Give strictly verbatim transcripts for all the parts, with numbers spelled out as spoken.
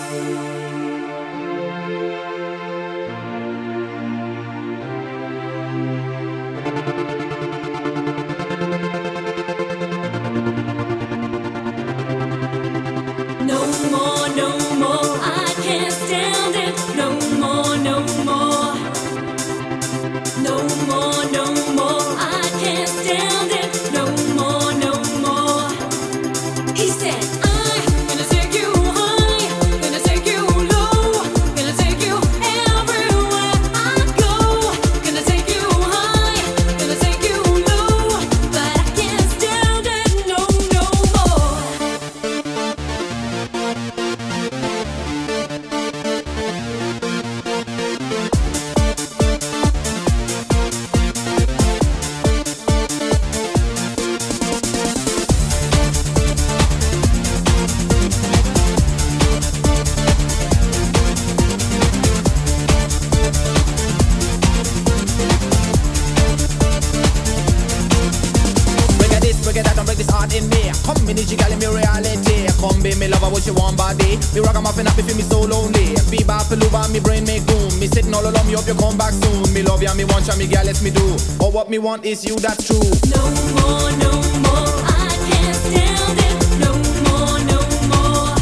Me want is you, that's true. No more, no more, I can't stand it. No more, no more.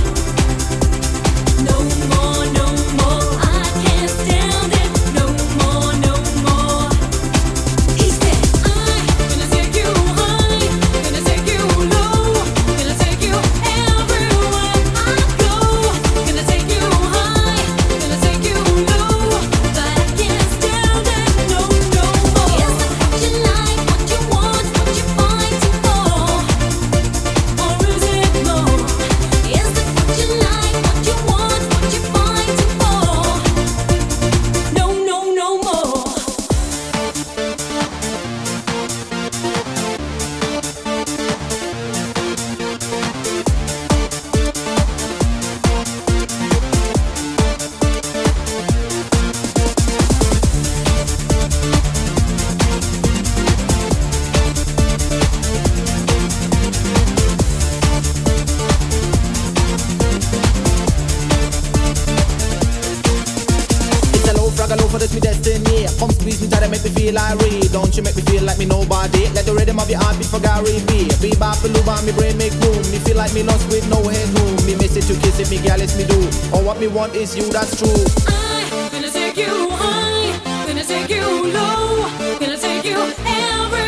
No more, no more, I can't stand it. No more, no more. He said, I'm gonna take you high, gonna take you low, gonna take you everywhere I go. Gonna take you high, gonna take you low, but I can't stand it. No, no more. Is it what you like, what you want, what you fighting for? Or is it more? Is it what you like, what you want, what you fighting for? No, no, no more. It's a low frag, a low for this me destiny. Come squeeze me, try to make me feel irate. Don't you make me feel like me nobody. Let the rhythm of your heart beat for Gary B. Bebop, Beluba, me brain make boom. Me feel like me lost with no headroom. Me miss it to kiss it, me gal, it's me do. Or what me want is you, that's true. I'm gonna take you high, gonna take you low, gonna take you everywhere.